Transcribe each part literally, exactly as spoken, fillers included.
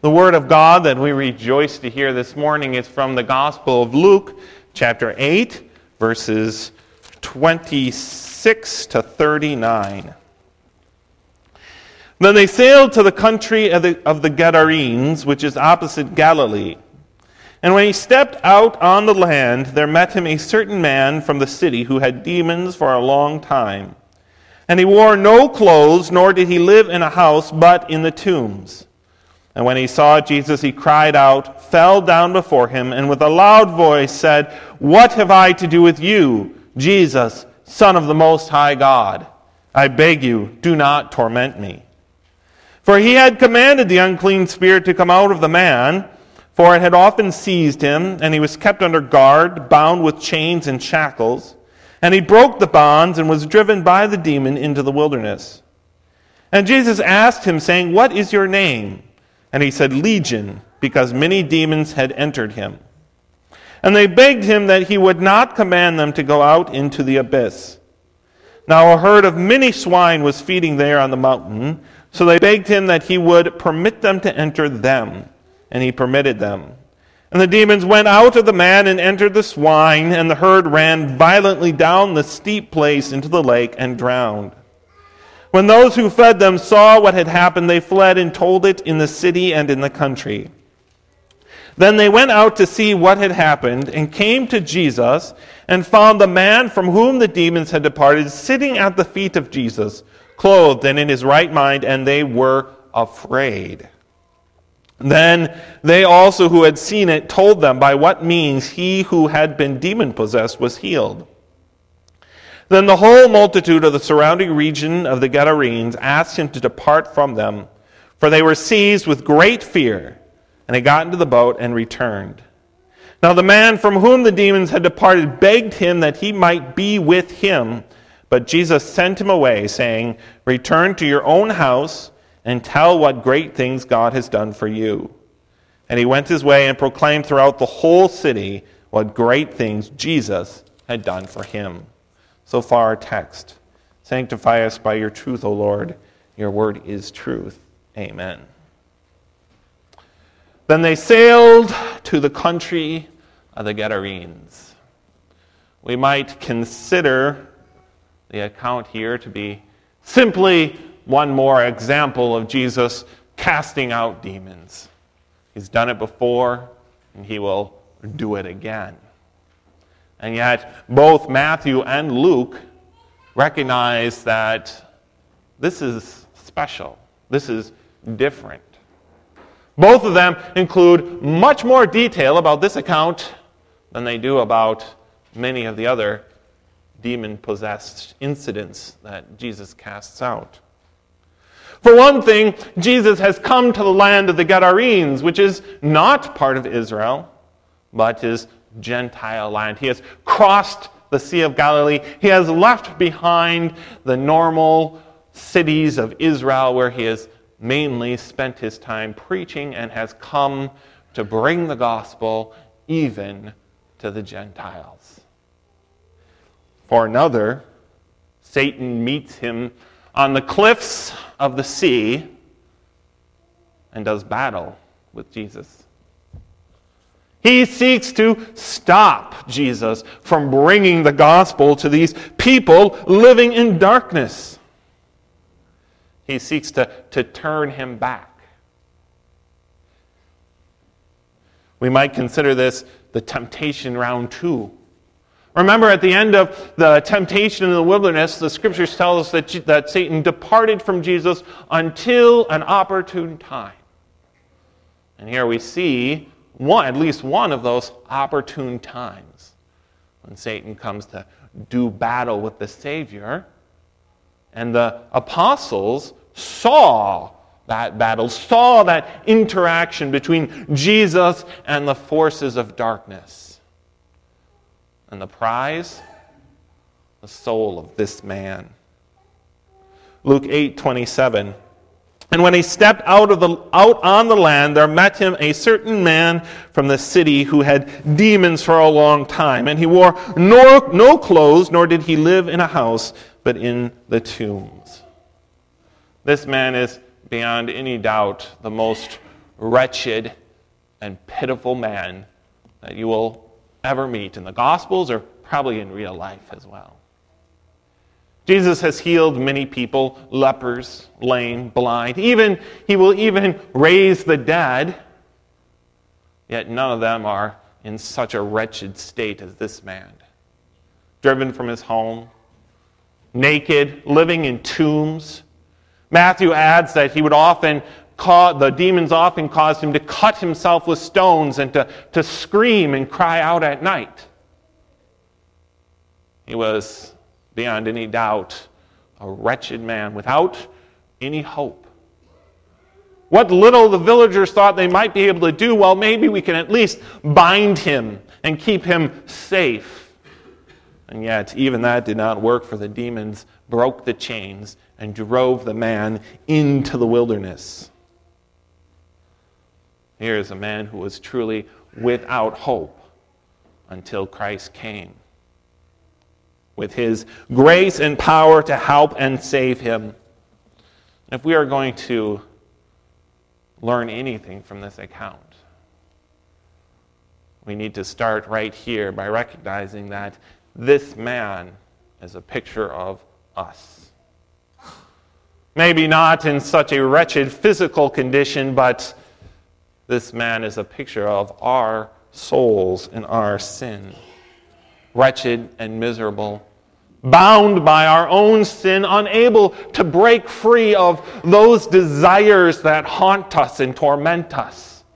The word of God that we rejoice to hear this morning is from the Gospel of Luke, chapter eight, verses twenty-six to thirty-nine. Then they sailed to the country of the, of the Gadarenes, which is opposite Galilee. And when he stepped out on the land, there met him a certain man from the city who had demons for a long time. And he wore no clothes, nor did he live in a house, but in the tombs. And when he saw Jesus, he cried out, fell down before him, and with a loud voice said, "What have I to do with you, Jesus, Son of the Most High God? I beg you, do not torment me." For he had commanded the unclean spirit to come out of the man, for it had often seized him, and he was kept under guard, bound with chains and shackles. And he broke the bonds and was driven by the demon into the wilderness. And Jesus asked him, saying, "What is your name?" And he said, "Legion," because many demons had entered him. And they begged him that he would not command them to go out into the abyss. Now a herd of many swine was feeding there on the mountain, so they begged him that he would permit them to enter them. And he permitted them. And the demons went out of the man and entered the swine, and the herd ran violently down the steep place into the lake and drowned. When those who fed them saw what had happened, they fled and told it in the city and in the country. Then they went out to see what had happened, and came to Jesus, and found the man from whom the demons had departed sitting at the feet of Jesus, clothed and in his right mind, and they were afraid. Then they also who had seen it told them by what means he who had been demon-possessed was healed. Then the whole multitude of the surrounding region of the Gadarenes asked him to depart from them, for they were seized with great fear. And he got into the boat and returned. Now the man from whom the demons had departed begged him that he might be with him. But Jesus sent him away, saying, "Return to your own house and tell what great things God has done for you." And he went his way and proclaimed throughout the whole city what great things Jesus had done for him. So far our text. Sanctify us by your truth, O Lord. Your word is truth. Amen. Then they sailed to the country of the Gadarenes. We might consider the account here to be simply one more example of Jesus casting out demons. He's done it before, and he will do it again. And yet, both Matthew and Luke recognize that this is special. This is different. Both of them include much more detail about this account than they do about many of the other demon-possessed incidents that Jesus casts out. For one thing, Jesus has come to the land of the Gadarenes, which is not part of Israel, but is Gentile land. He has crossed the Sea of Galilee. He has left behind the normal cities of Israel where he has mainly spent his time preaching and has come to bring the gospel even to the Gentiles. For another, Satan meets him on the cliffs of the sea and does battle with Jesus. He seeks to stop Jesus from bringing the gospel to these people living in darkness. He seeks to, to turn him back. We might consider this the temptation round two. Remember, at the end of the temptation in the wilderness, the scriptures tell us that, that Satan departed from Jesus until an opportune time. And here we see one, at least one of those opportune times when Satan comes to do battle with the Savior. And the apostles saw that battle, saw that interaction between Jesus and the forces of darkness. And the prize, the soul of this man. Luke eight twenty-seven. And when he stepped out of the out on the land, there met him a certain man from the city who had demons for a long time. And he wore no, no clothes, nor did he live in a house, but in the tombs. This man is, beyond any doubt, the most wretched and pitiful man that you will ever meet in the Gospels or probably in real life as well. Jesus has healed many people, lepers, lame, blind. Even he will even raise the dead. Yet none of them are in such a wretched state as this man. Driven from his home, naked, living in tombs. Matthew adds that he would often cause, the demons often caused him to cut himself with stones and to, to scream and cry out at night. He was, beyond any doubt, a wretched man without any hope. What little the villagers thought they might be able to do, well, maybe we can at least bind him and keep him safe. And yet, even that did not work, for the demons broke the chains and drove the man into the wilderness. Here is a man who was truly without hope until Christ came, with his grace and power to help and save him. If we are going to learn anything from this account, we need to start right here by recognizing that this man is a picture of us. Maybe not in such a wretched physical condition, but this man is a picture of our souls and our sin. Wretched and miserable, bound by our own sin, unable to break free of those desires that haunt us and torment us.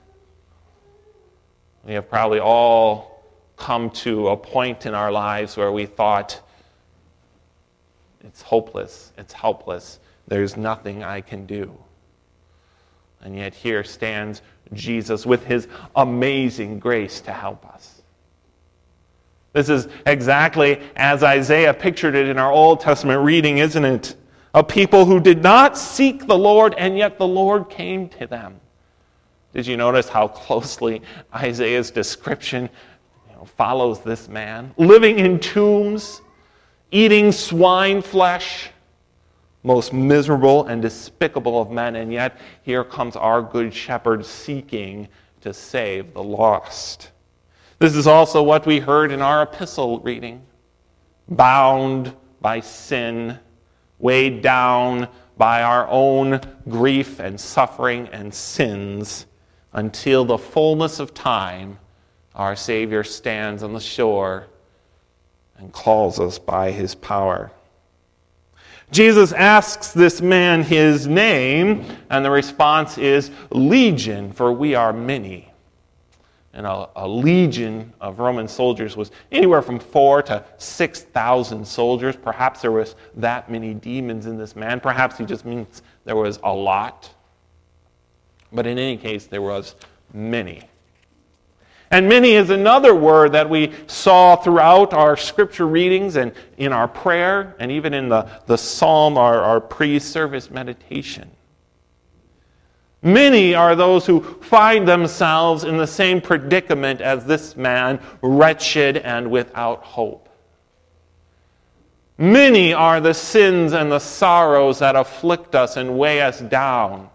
We have probably all come to a point in our lives where we thought, it's hopeless, it's helpless, there's nothing I can do. And yet here stands Jesus with his amazing grace to help us. This is exactly as Isaiah pictured it in our Old Testament reading, isn't it? A people who did not seek the Lord, and yet the Lord came to them. Did you notice how closely Isaiah's description you know, follows this man? Living in tombs, eating swine flesh, most miserable and despicable of men, and yet here comes our good shepherd seeking to save the lost. This is also what we heard in our epistle reading. Bound by sin, weighed down by our own grief and suffering and sins, until the fullness of time, our Savior stands on the shore and calls us by his power. Jesus asks this man his name, and the response is Legion, for we are many. And a, a legion of Roman soldiers was anywhere from four to six thousand soldiers. Perhaps there was that many demons in this man. Perhaps he just means there was a lot. But in any case, there was many. And many is another word that we saw throughout our scripture readings and in our prayer and even in the, the psalm, our, our pre-service meditation. Many are those who find themselves in the same predicament as this man, wretched and without hope. Many are the sins and the sorrows that afflict us and weigh us down.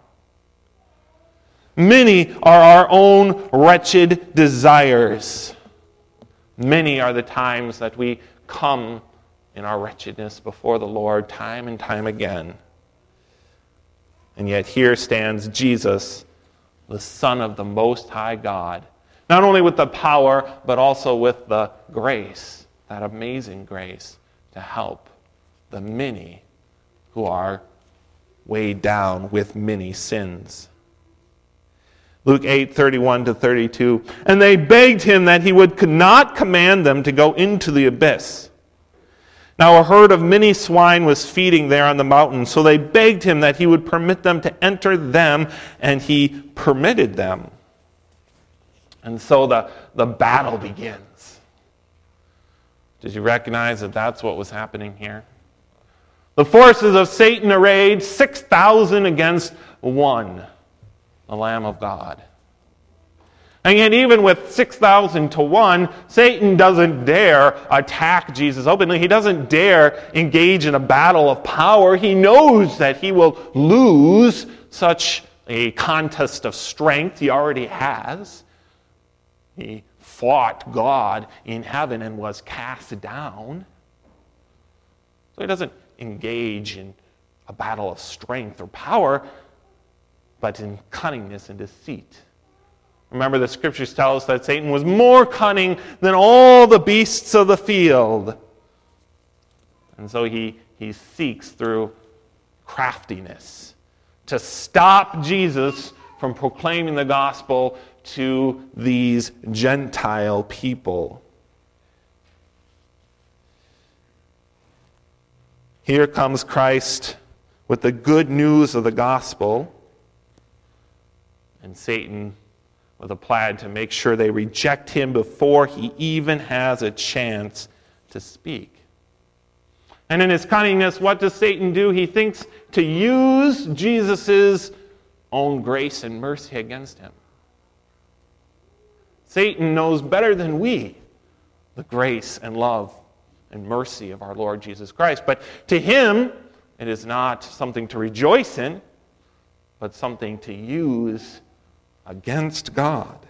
Many are our own wretched desires. Many are the times that we come in our wretchedness before the Lord time and time again. And yet here stands Jesus, the Son of the Most High God, not only with the power, but also with the grace, that amazing grace, to help the many who are weighed down with many sins. Luke eight, thirty-one to thirty-two, and they begged him that he would not command them to go into the abyss. Now a herd of many swine was feeding there on the mountain, so they begged him that he would permit them to enter them, and he permitted them. And so the, the battle begins. Did you recognize that that's what was happening here? The forces of Satan arrayed six thousand against one, the Lamb of God. And yet even with six thousand to one, Satan doesn't dare attack Jesus openly. He doesn't dare engage in a battle of power. He knows that he will lose such a contest of strength. He already has. He fought God in heaven and was cast down. So he doesn't engage in a battle of strength or power, but in cunningness and deceit. Remember, the scriptures tell us that Satan was more cunning than all the beasts of the field. And so he, he seeks through craftiness to stop Jesus from proclaiming the gospel to these Gentile people. Here comes Christ with the good news of the gospel, and Satan with a plan to make sure they reject him before he even has a chance to speak. And in his cunningness, what does Satan do? He thinks to use Jesus' own grace and mercy against him. Satan knows better than we the grace and love and mercy of our Lord Jesus Christ. But to him, it is not something to rejoice in, but something to use against God.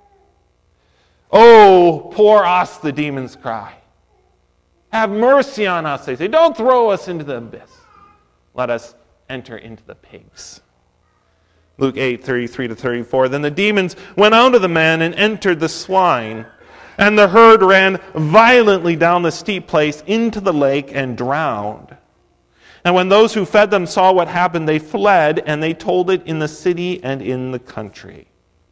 Oh, poor us, the demons cry. Have mercy on us, they say. Don't throw us into the abyss. Let us enter into the pigs. Luke eight, thirty-three to thirty-four. Then the demons went out of the man and entered the swine. And the herd ran violently down the steep place into the lake and drowned. And when those who fed them saw what happened, they fled, and they told it in the city and in the country.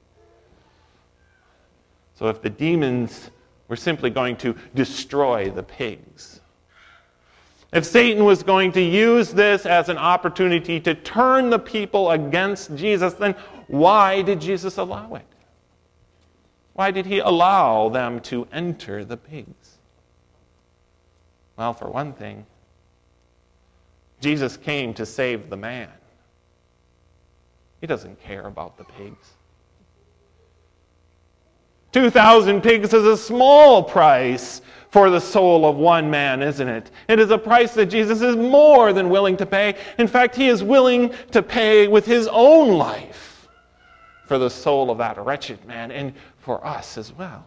So if the demons were simply going to destroy the pigs, if Satan was going to use this as an opportunity to turn the people against Jesus, then why did Jesus allow it? Why did he allow them to enter the pigs? Well, for one thing, Jesus came to save the man. He doesn't care about the pigs. Two thousand pigs is a small price for the soul of one man, isn't it? It is a price that Jesus is more than willing to pay. In fact, he is willing to pay with his own life for the soul of that wretched man and for us as well.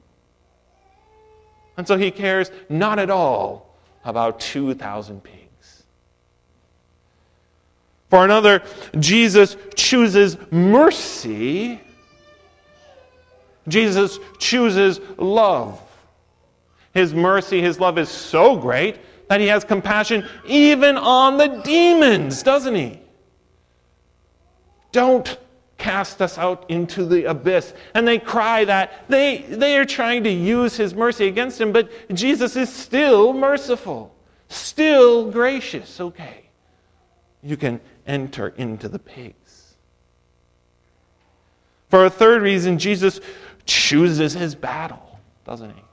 And so he cares not at all about two thousand pigs. For another, Jesus chooses mercy. Jesus chooses love. His mercy, his love is so great that he has compassion even on the demons, doesn't he? Don't cast us out into the abyss. And they cry that. They, they are trying to use his mercy against him, but Jesus is still merciful, still gracious. Okay, you can enter into the pigs. For a third reason, Jesus chooses his battle, doesn't he?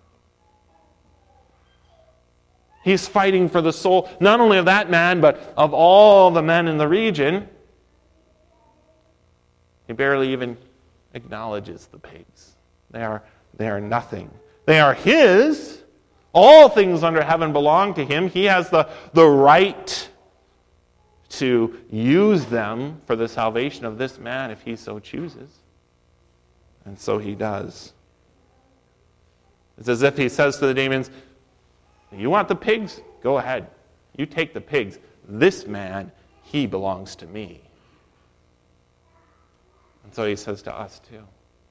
He's fighting for the soul, not only of that man, but of all the men in the region. He barely even acknowledges the pigs. They are, they are nothing. They are his. All things under heaven belong to him. He has the, the right to use them for the salvation of this man if he so chooses. And so he does. It's as if he says to the demons, you want the pigs? Go ahead. You take the pigs. This man, he belongs to me. And so he says to us too.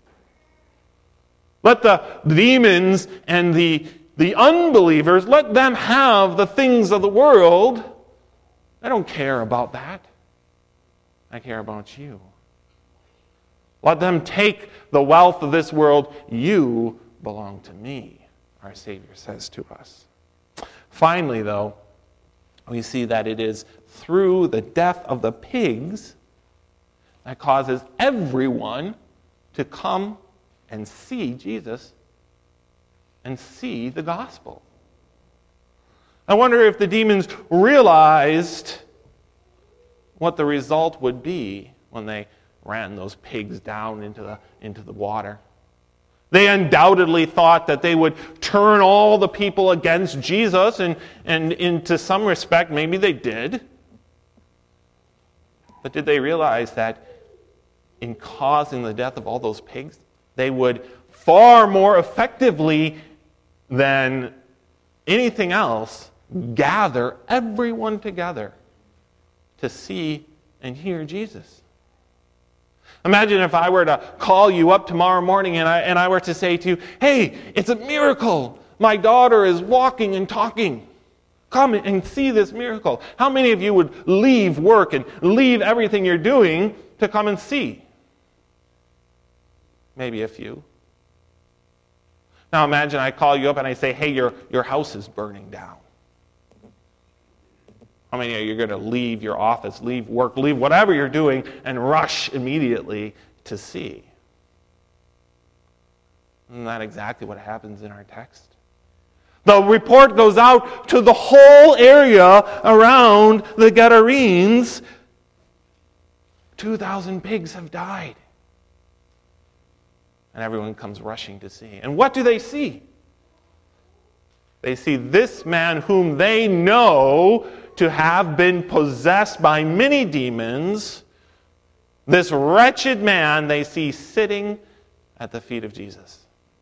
Let the demons and the, the unbelievers, let them have the things of the world. I don't care about that. I care about you. Let them take the wealth of this world. You belong to me, our Savior says to us. Finally, though, we see that it is through the death of the pigs that causes everyone to come and see Jesus and see the gospel. I wonder if the demons realized what the result would be when they ran those pigs down into the, into the water. They undoubtedly thought that they would turn all the people against Jesus, and, and into some respect, maybe they did. But did they realize that in causing the death of all those pigs, they would far more effectively than anything else gather everyone together to see and hear Jesus. Imagine if I were to call you up tomorrow morning and I, and I were to say to you, hey, it's a miracle. My daughter is walking and talking. Come and see this miracle. How many of you would leave work and leave everything you're doing to come and see? Maybe a few. Now imagine I call you up and I say, hey, your, your house is burning down. How many of you are going to leave your office, leave work, leave whatever you're doing, and rush immediately to see? Isn't that exactly what happens in our text? The report goes out to the whole area around the Gadarenes. two thousand pigs have died. And everyone comes rushing to see. And what do they see? They see this man whom they know to have been possessed by many demons. This wretched man they see sitting at the feet of Jesus.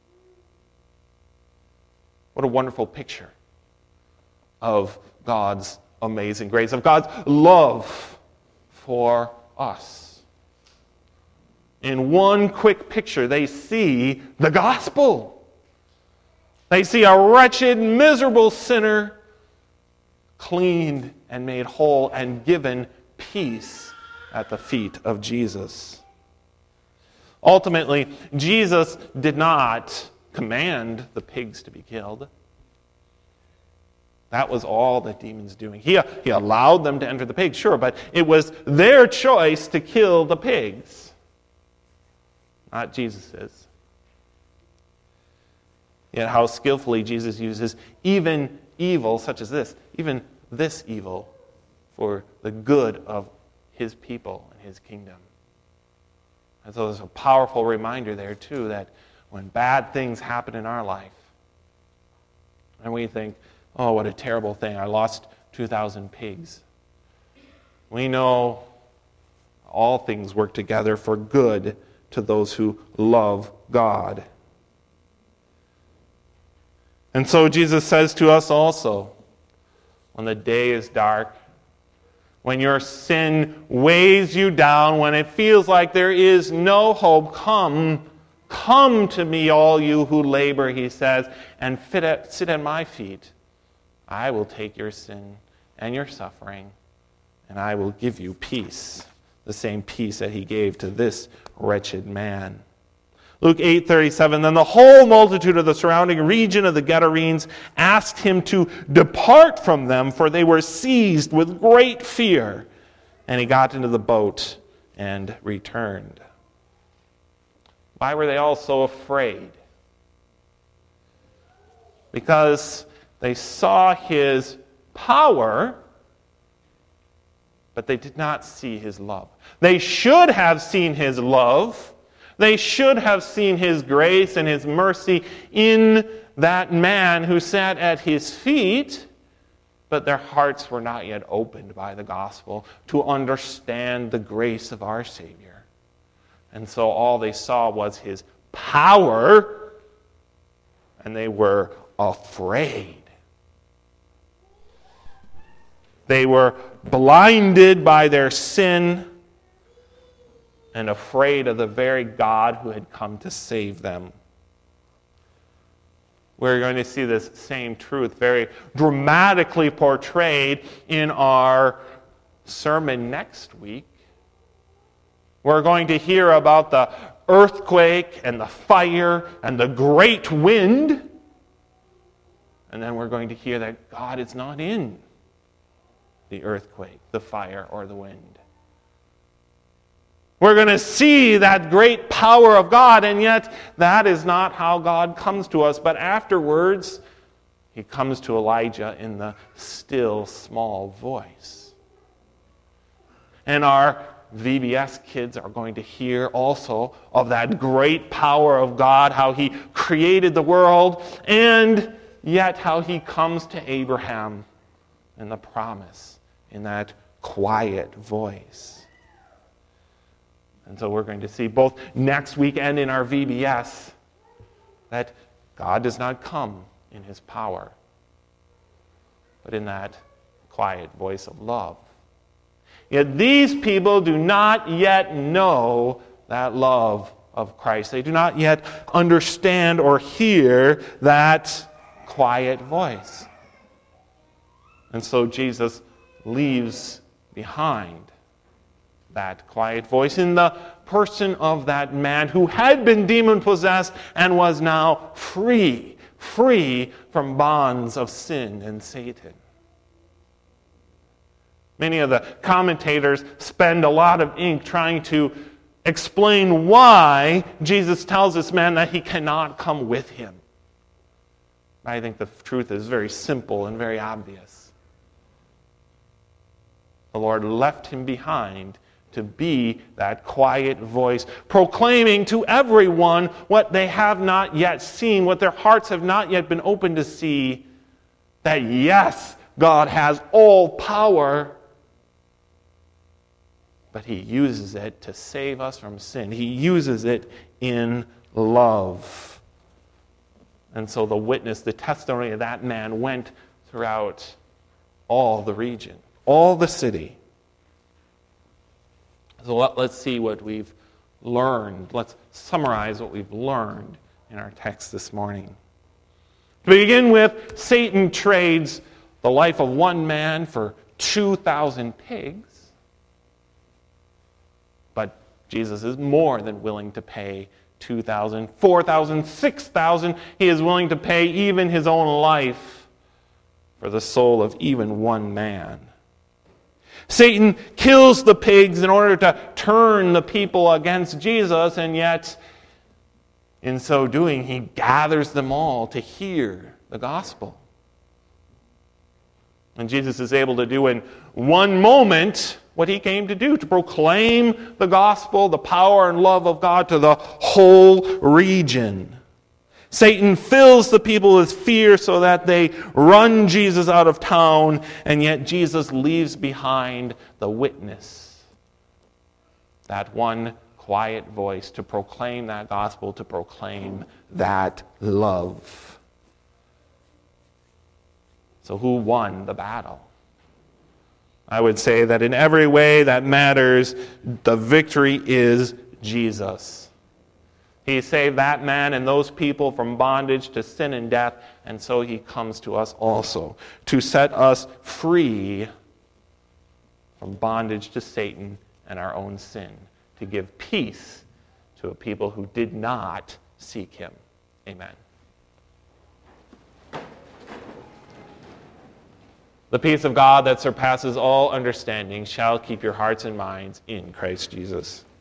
What a wonderful picture of God's amazing grace, of God's love for us. In one quick picture, they see the gospel. They see a wretched, miserable sinner cleaned and made whole and given peace at the feet of Jesus. Ultimately, Jesus did not command the pigs to be killed. That was all the demons doing. He, he allowed them to enter the pigs, sure, but it was their choice to kill the pigs, not Jesus's. Yet how skillfully Jesus uses even evil such as this, even this evil, for the good of his people and his kingdom. And so there's a powerful reminder there, too, that when bad things happen in our life, and we think, oh, what a terrible thing, I lost two thousand pigs. We know all things work together for good to those who love God. And so Jesus says to us also, when the day is dark, when your sin weighs you down, when it feels like there is no hope, come, come to me, all you who labor, he says, and fit at, sit at my feet. I will take your sin and your suffering, and I will give you peace, the same peace that he gave to this wretched man. Luke eight thirty-seven, then the whole multitude of the surrounding region of the Gadarenes asked him to depart from them, for they were seized with great fear. And he got into the boat and returned. Why were they all so afraid? Because they saw his power, but they did not see his love. They should have seen his love. They should have seen his grace and his mercy in that man who sat at his feet, but their hearts were not yet opened by the gospel to understand the grace of our Savior. And so all they saw was his power, and they were afraid. They were blinded by their sin and afraid of the very God who had come to save them. We're going to see this same truth very dramatically portrayed in our sermon next week. We're going to hear about the earthquake and the fire and the great wind. And then we're going to hear that God is not in the earthquake, the fire, or the wind. We're going to see that great power of God, and yet that is not how God comes to us. But afterwards, he comes to Elijah in the still, small voice. And our V B S kids are going to hear also of that great power of God, how he created the world, and yet how he comes to Abraham in the promise, in that quiet voice. And so we're going to see both next week and in our V B S that God does not come in his power, but in that quiet voice of love. Yet these people do not yet know that love of Christ. They do not yet understand or hear that quiet voice. And so Jesus leaves behind that quiet voice in the person of that man who had been demon-possessed and was now free, free from bonds of sin and Satan. Many of the commentators spend a lot of ink trying to explain why Jesus tells this man that he cannot come with him. I think the truth is very simple and very obvious. The Lord left him behind to be that quiet voice, proclaiming to everyone what they have not yet seen, what their hearts have not yet been open to see, that yes, God has all power, but he uses it to save us from sin. He uses it in love. And so the witness, the testimony of that man went throughout all the region, all the city. So let, let's see what we've learned. Let's summarize what we've learned in our text this morning. To begin with, Satan trades the life of one man for two thousand pigs. But Jesus is more than willing to pay two thousand, four thousand, six thousand. He is willing to pay even his own life for the soul of even one man. Satan kills the pigs in order to turn the people against Jesus, and yet, in so doing, he gathers them all to hear the gospel. And Jesus is able to do in one moment what he came to do, to proclaim the gospel, the power and love of God to the whole region. Satan fills the people with fear so that they run Jesus out of town, and yet Jesus leaves behind the witness, that one quiet voice to proclaim that gospel, to proclaim that love. So who won the battle? I would say that in every way that matters, the victory is Jesus. He saved that man and those people from bondage to sin and death, and so he comes to us also to set us free from bondage to Satan and our own sin, to give peace to a people who did not seek him. Amen. The peace of God that surpasses all understanding shall keep your hearts and minds in Christ Jesus.